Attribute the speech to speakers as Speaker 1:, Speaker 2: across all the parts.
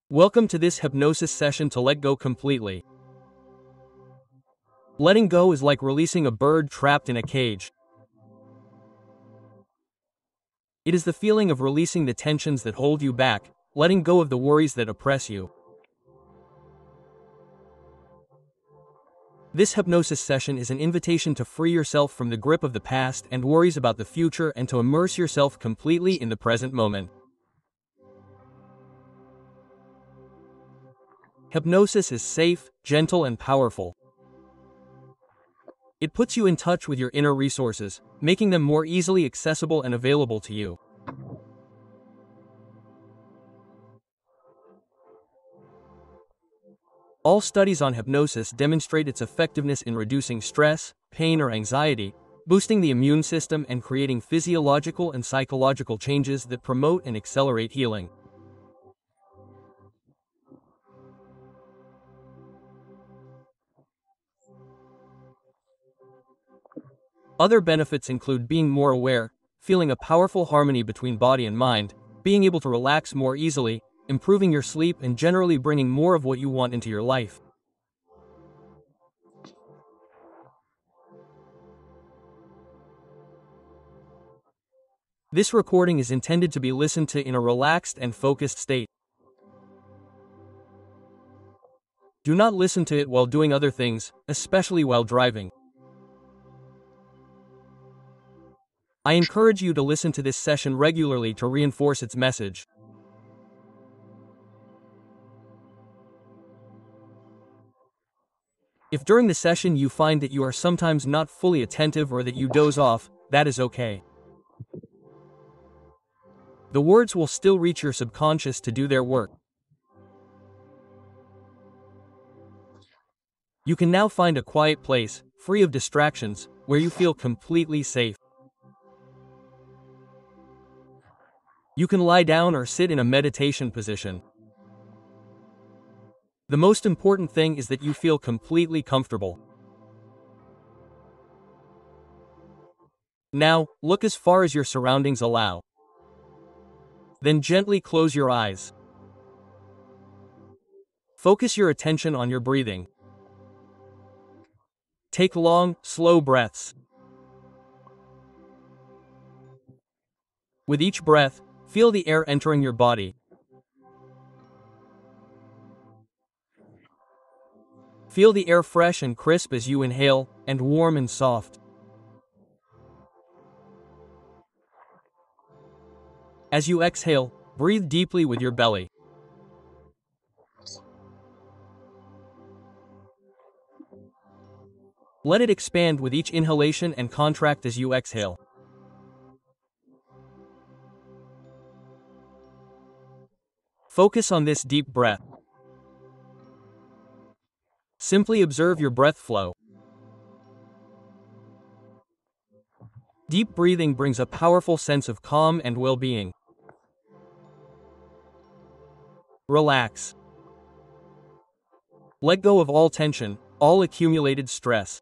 Speaker 1: Welcome to this hypnosis session to let go completely. Letting go is like releasing a bird trapped in a cage. It is the feeling of releasing the tensions that hold you back, letting go of the worries that oppress you. This hypnosis session is an invitation to free yourself from the grip of the past and worries about the future and to immerse yourself completely in the present moment. Hypnosis is safe, gentle, and powerful. It puts you in touch with your inner resources, making them more easily accessible and available to you. All studies on hypnosis demonstrate its effectiveness in reducing stress, pain, or anxiety, boosting the immune system and creating physiological and psychological changes that promote and accelerate healing. Other benefits include being more aware, feeling a powerful harmony between body and mind, being able to relax more easily, improving your sleep, and generally bringing more of what you want into your life. This recording is intended to be listened to in a relaxed and focused state. Do not listen to it while doing other things, especially while driving. I encourage you to listen to this session regularly to reinforce its message. If during the session you find that you are sometimes not fully attentive or that you doze off, that is okay. The words will still reach your subconscious to do their work. You can now find a quiet place, free of distractions, where you feel completely safe. You can lie down or sit in a meditation position. The most important thing is that you feel completely comfortable. Now, look as far as your surroundings allow. Then gently close your eyes. Focus your attention on your breathing. Take long, slow breaths. With each breath, feel the air entering your body. Feel the air fresh and crisp as you inhale, and warm and soft as you exhale. Breathe deeply with your belly. Let it expand with each inhalation and contract as you exhale. Focus on this deep breath. Simply observe your breath flow. Deep breathing brings a powerful sense of calm and well-being. Relax. Let go of all tension, all accumulated stress.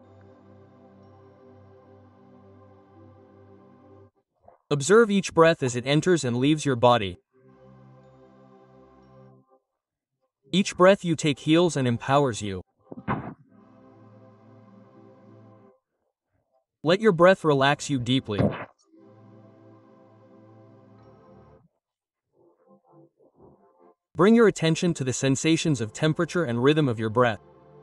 Speaker 1: Observe each breath as it enters and leaves your body. Each breath you take heals and empowers you. Let your breath relax you deeply. Bring your attention to the sensations of temperature and rhythm of your breath.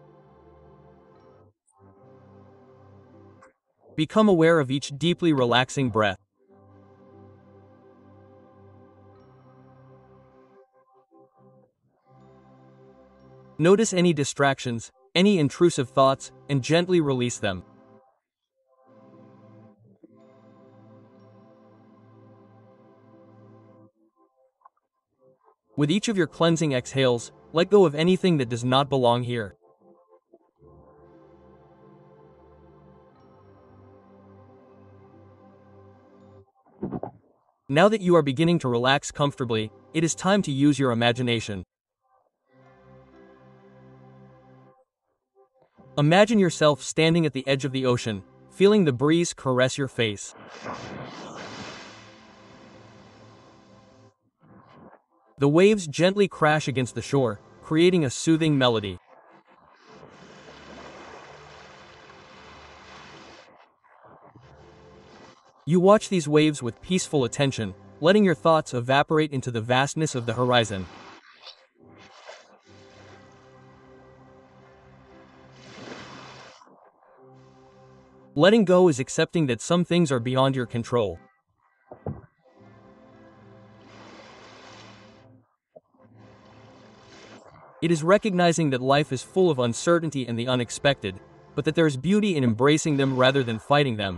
Speaker 1: Become aware of each deeply relaxing breath. Notice any distractions, any intrusive thoughts, and gently release them. With each of your cleansing exhales, let go of anything that does not belong here. Now that you are beginning to relax comfortably, it is time to use your imagination. Imagine yourself standing at the edge of the ocean, feeling the breeze caress your face. The waves gently crash against the shore, creating a soothing melody. You watch these waves with peaceful attention, letting your thoughts evaporate into the vastness of the horizon. Letting go is accepting that some things are beyond your control. It is recognizing that life is full of uncertainty and the unexpected, but that there is beauty in embracing them rather than fighting them.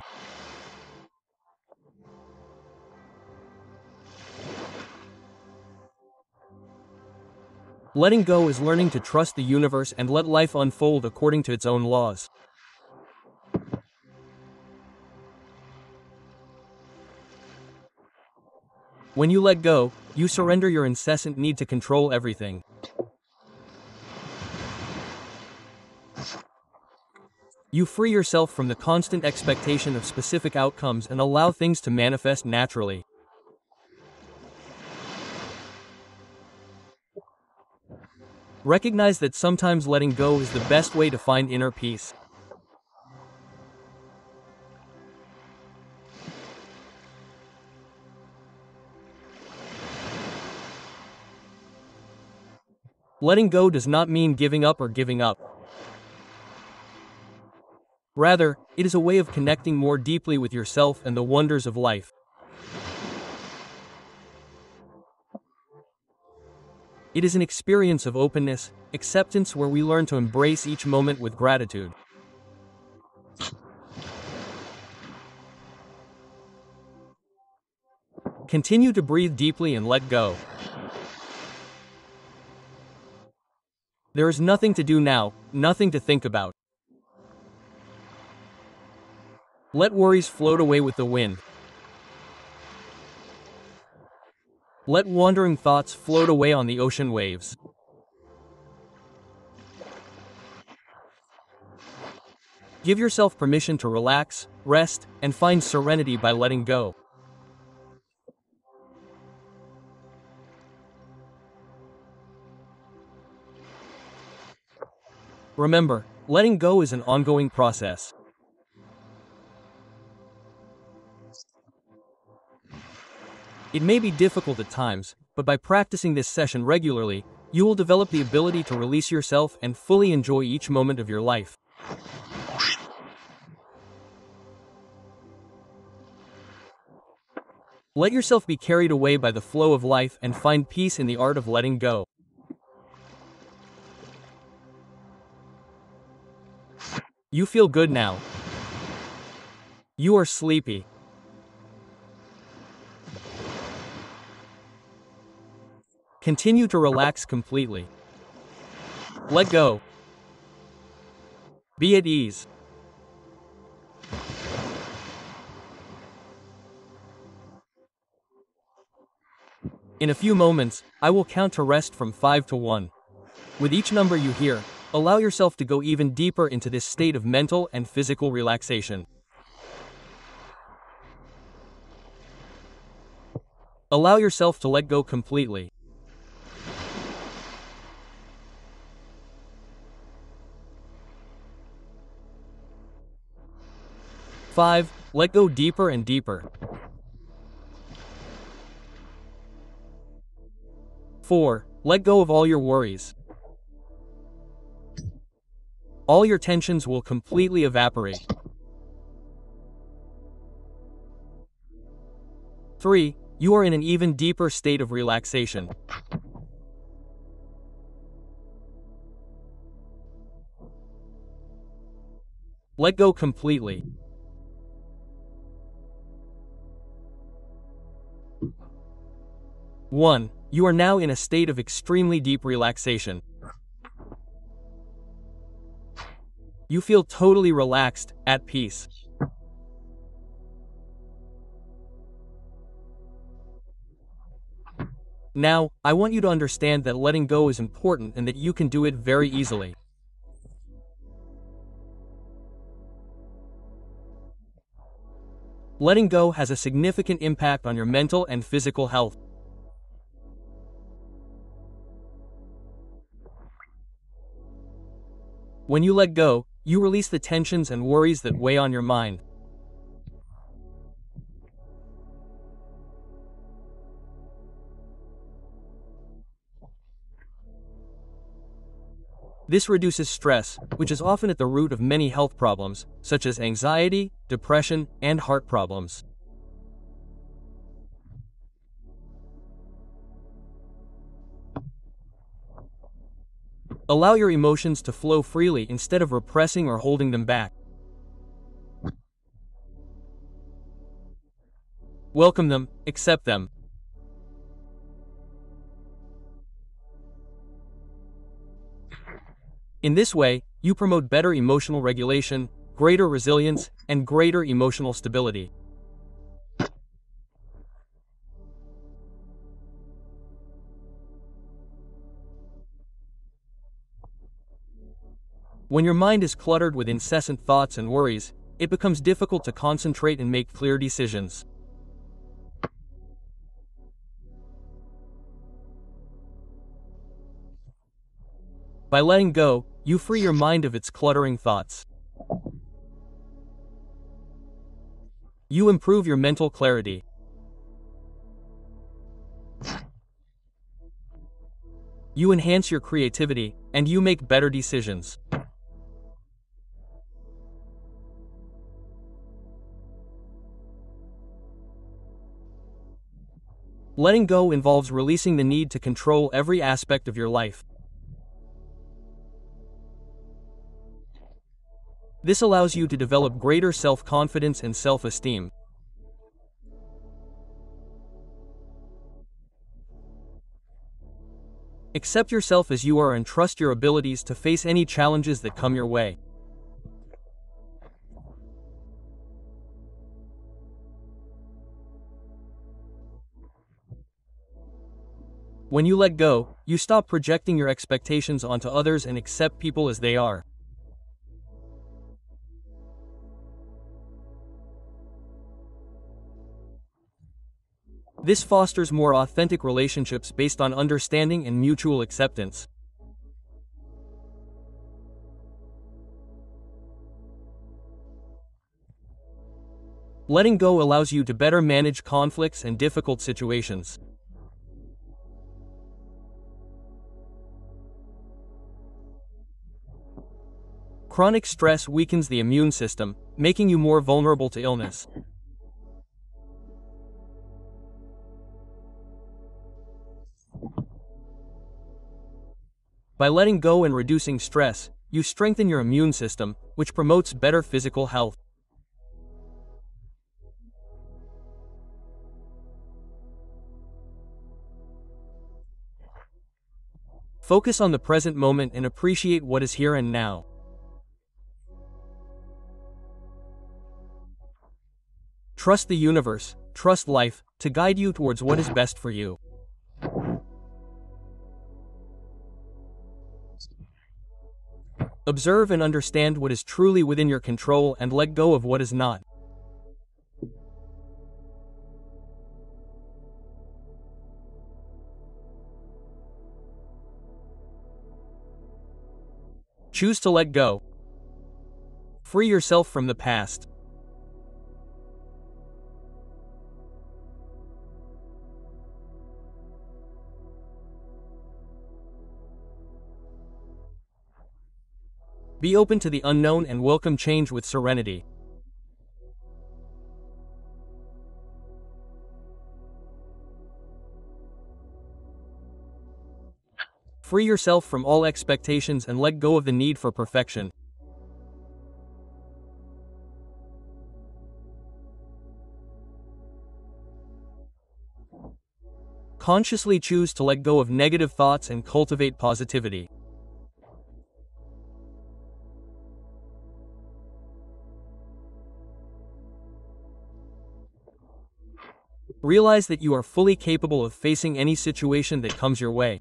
Speaker 1: Letting go is learning to trust the universe and let life unfold according to its own laws. When you let go, you surrender your incessant need to control everything. You free yourself from the constant expectation of specific outcomes and allow things to manifest naturally. Recognize that sometimes letting go is the best way to find inner peace. Letting go does not mean giving up or giving up. Rather, it is a way of connecting more deeply with yourself and the wonders of life. It is an experience of openness, acceptance where we learn to embrace each moment with gratitude. Continue to breathe deeply and let go. There is nothing to do now, nothing to think about. Let worries float away with the wind. Let wandering thoughts float away on the ocean waves. Give yourself permission to relax, rest, and find serenity by letting go. Remember, letting go is an ongoing process. It may be difficult at times, but by practicing this session regularly, you will develop the ability to release yourself and fully enjoy each moment of your life. Let yourself be carried away by the flow of life and find peace in the art of letting go. You feel good now. You are sleepy. Continue to relax completely. Let go. Be at ease. In a few moments, I will count to rest from 5 to 1. With each number you hear, allow yourself to go even deeper into this state of mental and physical relaxation. Allow yourself to let go completely. 5. Let go deeper and deeper. 4. Let go of all your worries. All your tensions will completely evaporate. 3. You are in an even deeper state of relaxation. 4. Let go completely. 1. You are now in a state of extremely deep relaxation. You feel totally relaxed, at peace. Now, I want you to understand that letting go is important and that you can do it very easily. Letting go has a significant impact on your mental and physical health. When you let go, you release the tensions and worries that weigh on your mind. This reduces stress, which is often at the root of many health problems, such as anxiety, depression, and heart problems. Allow your emotions to flow freely instead of repressing or holding them back. Welcome them, accept them. In this way, you promote better emotional regulation, greater resilience, and greater emotional stability. When your mind is cluttered with incessant thoughts and worries, it becomes difficult to concentrate and make clear decisions. By letting go, you free your mind of its cluttering thoughts. You improve your mental clarity. You enhance your creativity, and you make better decisions. Letting go involves releasing the need to control every aspect of your life. This allows you to develop greater self-confidence and self-esteem. Accept yourself as you are and trust your abilities to face any challenges that come your way. When you let go, you stop projecting your expectations onto others and accept people as they are. This fosters more authentic relationships based on understanding and mutual acceptance. Letting go allows you to better manage conflicts and difficult situations. Chronic stress weakens the immune system, making you more vulnerable to illness. By letting go and reducing stress, you strengthen your immune system, which promotes better physical health. Focus on the present moment and appreciate what is here and now. Trust the universe, trust life, to guide you towards what is best for you. Observe and understand what is truly within your control and let go of what is not. Choose to let go. Free yourself from the past. Be open to the unknown and welcome change with serenity. Free yourself from all expectations and let go of the need for perfection. Consciously choose to let go of negative thoughts and cultivate positivity. Realize that you are fully capable of facing any situation that comes your way.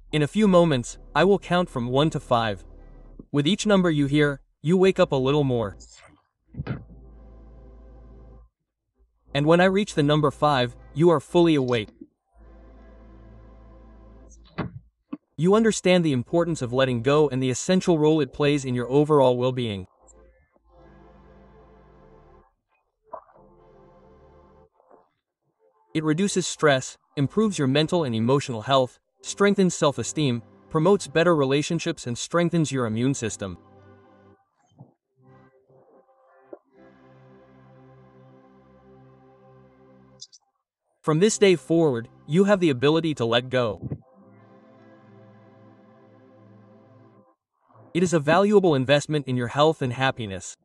Speaker 1: In a few moments, I will count from 1 to 5. With each number you hear, you wake up a little more. And when I reach the number 5, you are fully awake. You understand the importance of letting go and the essential role it plays in your overall well-being. It reduces stress, improves your mental and emotional health, strengthens self-esteem, promotes better relationships, and strengthens your immune system. From this day forward, you have the ability to let go. It is a valuable investment in your health and happiness.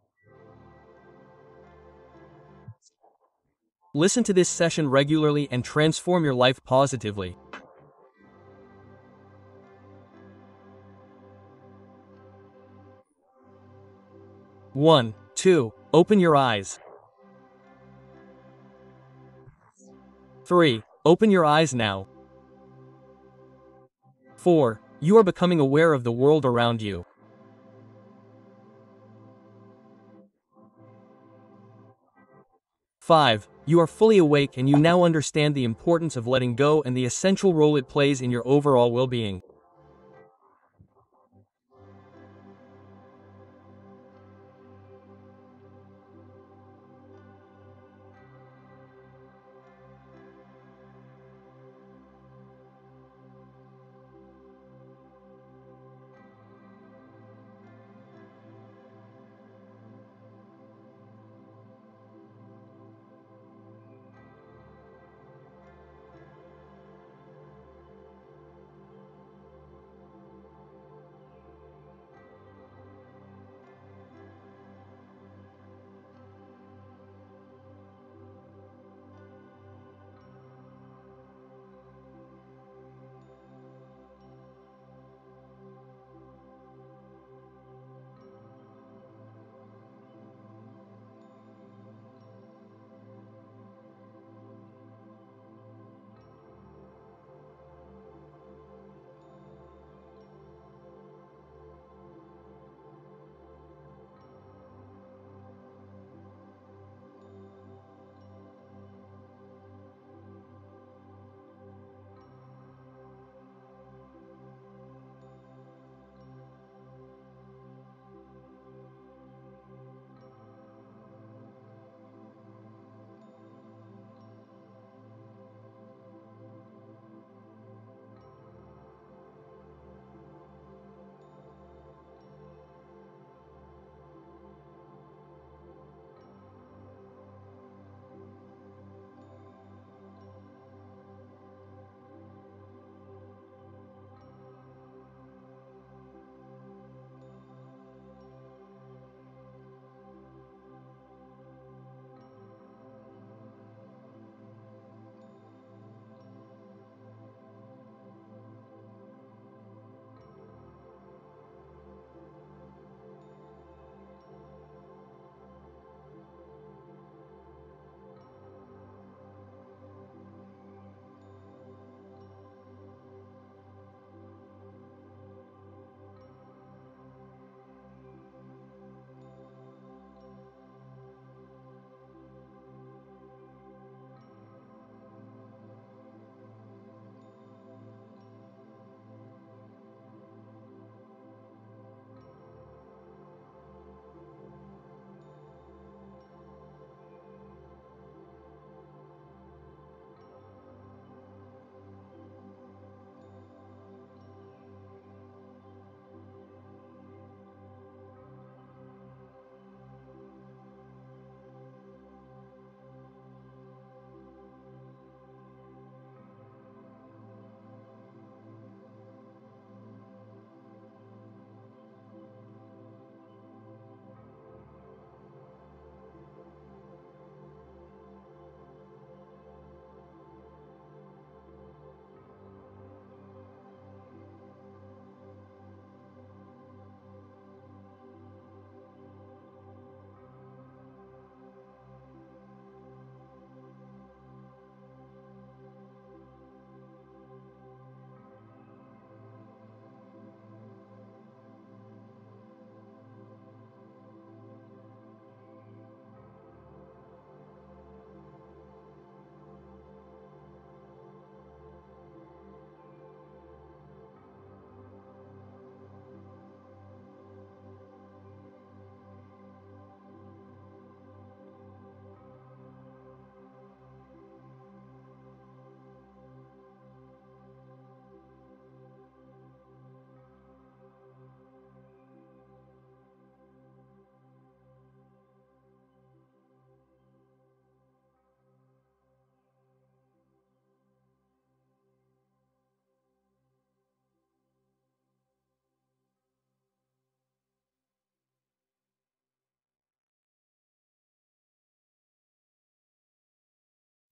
Speaker 1: Listen to this session regularly and transform your life positively. One, 2. Open your eyes. 3. Open your eyes now. 4. You are becoming aware of the world around you. 5. You are fully awake and you now understand the importance of letting go and the essential role it plays in your overall well-being.